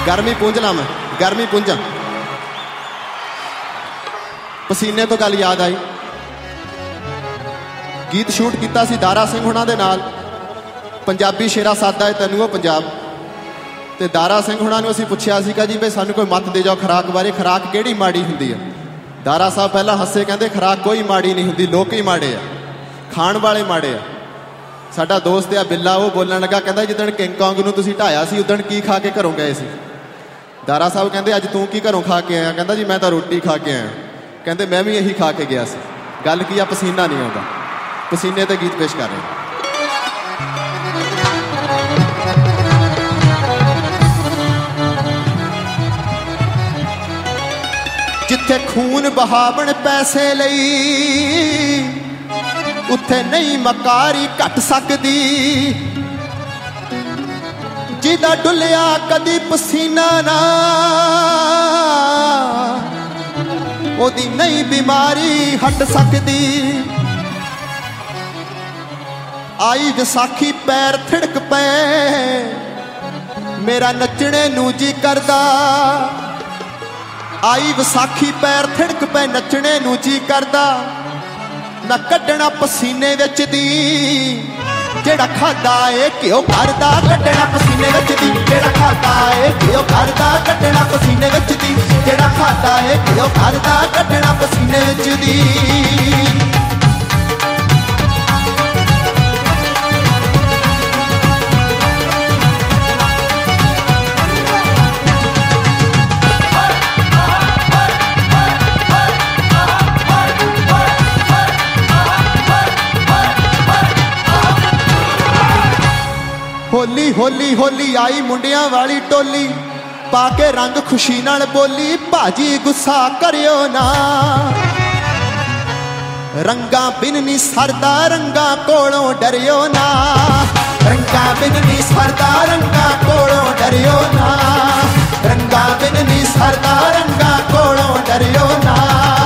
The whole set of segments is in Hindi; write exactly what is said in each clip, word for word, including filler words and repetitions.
गर्मी पूंज ला मैं गर्मी पूंजा पसीने तो गल याद आई गीत शूट किया सी दारा सिंह हुणां दे नाल पंजाबी शेरा सादा है तैनूं पंजाब ते दारा सिंह हुणां नूं असीं पुछिया सीगा जी बई सानूं कोई मत दे जाओ खुराक बारे खुराक किहड़ी माड़ी हुंदी है दारा साहब पहला हसे कहंदे खुराक कोई माड़ी नहीं हुंदी लोक ही माड़े आ खाण वाले माड़े आ साडा दोस्त आ बिल्ला वो बोलण लगा कहंदा जिद्दण किंग कॉन्ग नूं तुसीं ढाया सी उद्दण की खा के घरों गए सी दारा साहब कहंदे अज तूं की घरों खा के आया कहंदा जी मैं तां रोटी खा के आया कहंदे मैं भी यही खा के गया सी गल की आ पसीना नहीं आउंदा पसीने ते गीत पेश कर रहे जिथे खून बहावण पैसे लई उत्थे नहीं मकारी घट सकदी जिदा डुलिया कदी पसीना ना ओदी नहीं बीमारी हट सकदी आई विसाखी पैर थिड़क पे मेरा नचने नू जी करदा आई विसाखी पैर थिड़क पे नचने नू जी करदा ना कड्डना पसीने विच दी जेड़ा खाता है घिओ करदा कड्डना पसीने विच दी जेड़ा खाता है घिओ करदा कड्डना पसीने विच दी जेड़ा खाता है घिओ करदा कड्डना पसीने विच दी होली होली होली आई मुंडिया वाली टोली पाके रंग खुशी नाल बोली भाजी गुस्सा करियो ना रंगा बिन नी सरदा रंगा कोलों डरियो ना रंगा बिन नी सरदा रंगा कोलों डरियो ना रंगा बिन नी सरदा रंगा कोलों डरियो ना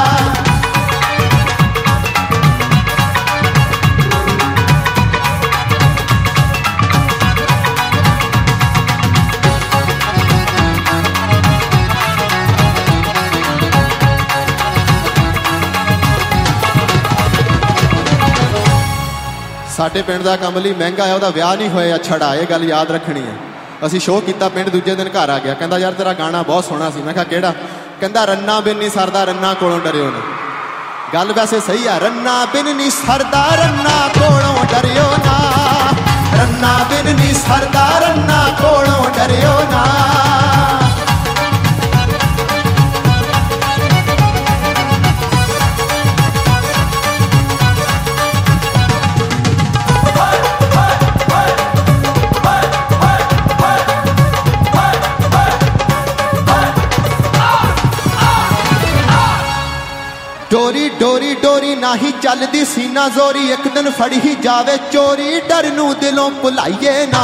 साडे पिंड दा कमली महंगा है वह विआह नहीं होया छड़ा ये गल याद रखनी है असी शो किया पिंड दूजे दिन घर आ गया कहंदा यार तेरा गाना बहुत सोहना सी मैं कहा केड़ा कहंदा रन्ना बिन नहीं सरदा रन्ना कोलों डरियो ना गल वैसे सही है रन्ना बिन नहीं सरदा रन्ना कोलों डरियो ना रन्ना बिन नहीं सरदा रन्ना कोलों डरियो ना डोरी डोरी डोरी नाही चलदी सीना जोरी एक दिन फड़ी ही जावे चोरी डर नू दिलों भुलाइए ना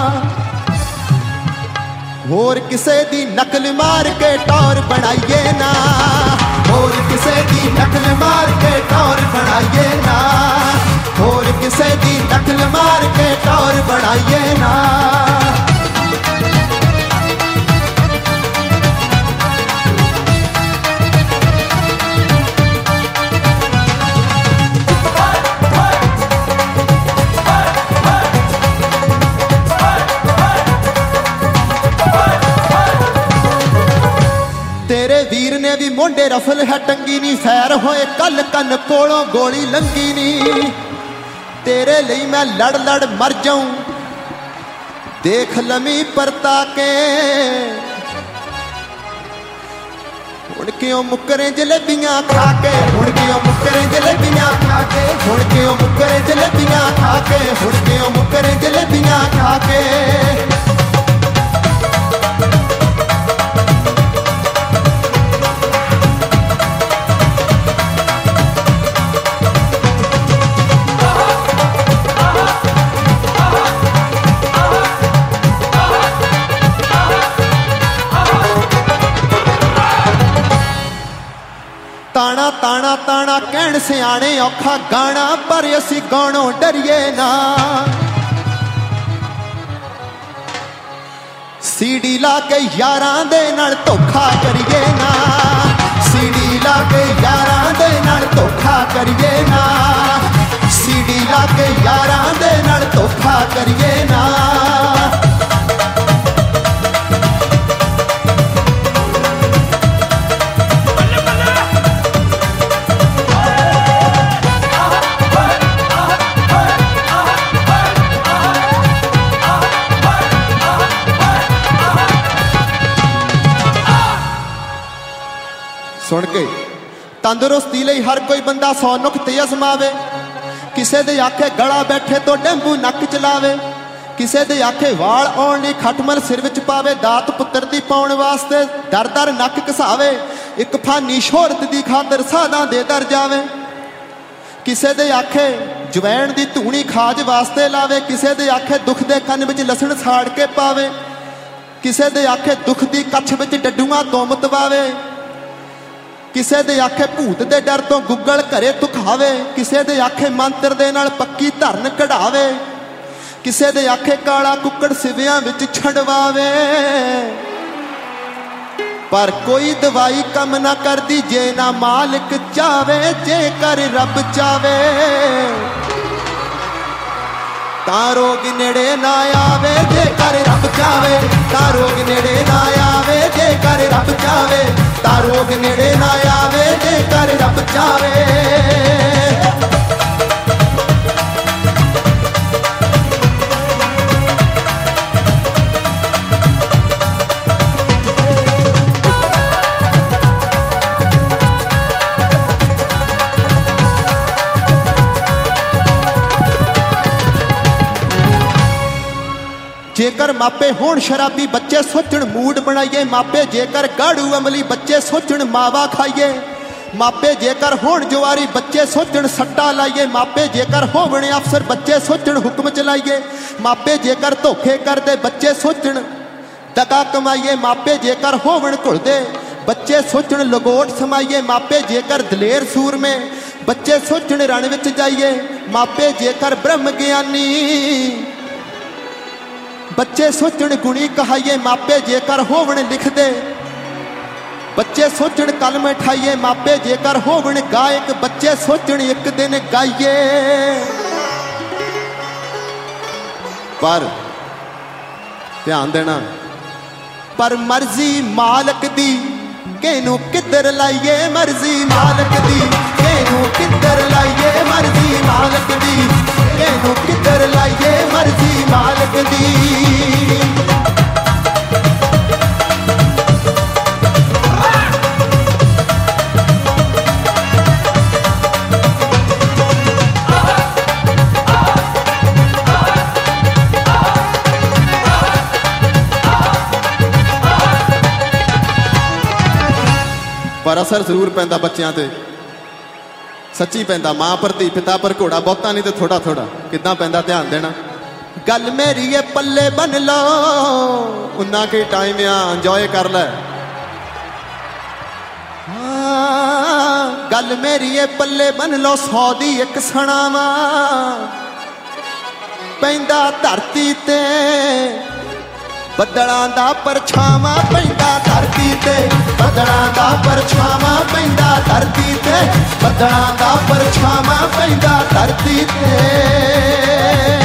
होर किसे दी नकल मार के टौर बनाइए ना होर किसे दी नकल मार के टौर बनाइए ना होर किसे दी नकल मार के टौर बनाइए ना तेरे वीर ने भी मोंडे रफल है टंगी नी फैर होए कल कन कोलों गोली लंगी नी तेरे लिए मैं लड़ लड़ मर जाऊं देख लमी परता के हुण क्यों मुकरे जलेबियां खा के हुण क्यों मुकरे जलेबियां खा के हुण क्यों मुकरे जलेबियां खा के हुण क्यों मुकरे जलेबियां खा के ताना ताना ताना कहण सियाणे औखा गाना पर असी गाणों डरिए ना ਸੀਡੀ ਲਾ ਕੇ ਯਾਰਾਂ ਦੇ ਨਾਲ ਧੋਖਾ ਕਰੀਏ ਨਾ, ਸੀਡੀ ਲਾ ਕੇ ਯਾਰਾਂ ਦੇ ਨਾਲ ਧੋਖਾ ਕਰੀਏ ਨਾ, ਸੀਡੀ ਲਾ ਕੇ ਯਾਰਾਂ ਦੇ ਨਾਲ ਧੋਖਾ ਕਰੀਏ ਨਾ। सुन के तंदुरुस्ती लई हर कोई बंदा सौ नुक्ते अजमावे, किसे दे आखे गला बैठे तो डेंगू नक चलावे, किसे दे आखे वाल आउण लई खटमल सिर विच पावे, दात पुत्तर दी पाउण वास्ते दर दर नक घसावे, एक फानी शोहरत दी खातर साधां दे दर जावे, किसे दे आखे जवैन दी धूणी खाज वास्ते लावे, किसे दे आखे दुख दे कंन विच लसण साड़ के पावे, किसे दे आखे दुख दी कच्छ विच डड्डूआं तो मतवावे, किसे दे आखे भूत दे डर तो गुग्गल घरे दुखावे, किसे दे आखे मंत्र दे नाल पक्की धरन कढ़ावे, किसे दे आखे काला कुक्कड़ सिवियां विच छड़वावे। पर कोई दवाई कम ना करदी जे ना मालिक चावे, जे कर रब चावे तां रोग नेड़े ना आवे, जे कर रब चावे तां रोग नेड़े ना आवे, जे कर रब चावे तां रोग नेड़े ना आवे, जे कर रब चावे। जेकर मापे होण शराबी बच्चे सोचण मूड बनाइए, मापे जेकर गाड़ू अमली बच्चे सोचण मावा खाइए, मापे जेकर होण जुआरी बच्चे सोचण सट्टा लाइए, मापे जेकर होवण अफसर बच्चे सोचण हुक्म चलाइए, मापे जेकर धोखे करदे बच्चे सोचण दगा कमाइए, मापे जेकर होवण घुलदे बच्चे सोचण लंगोट समाइए, मापे जेकर दलेर सूर में बच्चे सोचण रण विच जाइए, मापे जेकर ब्रह्म ज्ञानी बच्चे सोचण गुणी कहाइए, मापे जेकर होवण लिखदे बच्चे सोचण कलम ठाइए, मापे जेकर होवण गायक बच्चे सोचण एक दिन गाइए। पर ध्यान देना, पर मर्जी मालक दी केनू किधर लाइए, मर्जी मालक दी केनू किधर लाइए, मर्जी मालक दी केनू किधर लाइए, मर्जी मालक दी। पर असर जरूर पैंदा बच्चों ते, सच्ची पैंदा मां पर धी पिता पर घोड़ा, बहुता नहीं तो थोड़ा थोड़ा कितना पैंदा ध्यान देना। गल मेरी ये पल्ले बन लो, उन्ना के टाइम आ इंजॉय कर ले, हाँ गल मेरी ये पल्ले बन लो, सौ दी एक सणावा पैंदा धरती ते, बदलां दा परछावां पैंदा धरती ते, बदलां दा परछावां पैंदा धरती ते, बदलां दा परछावां पैंदा धरती ते।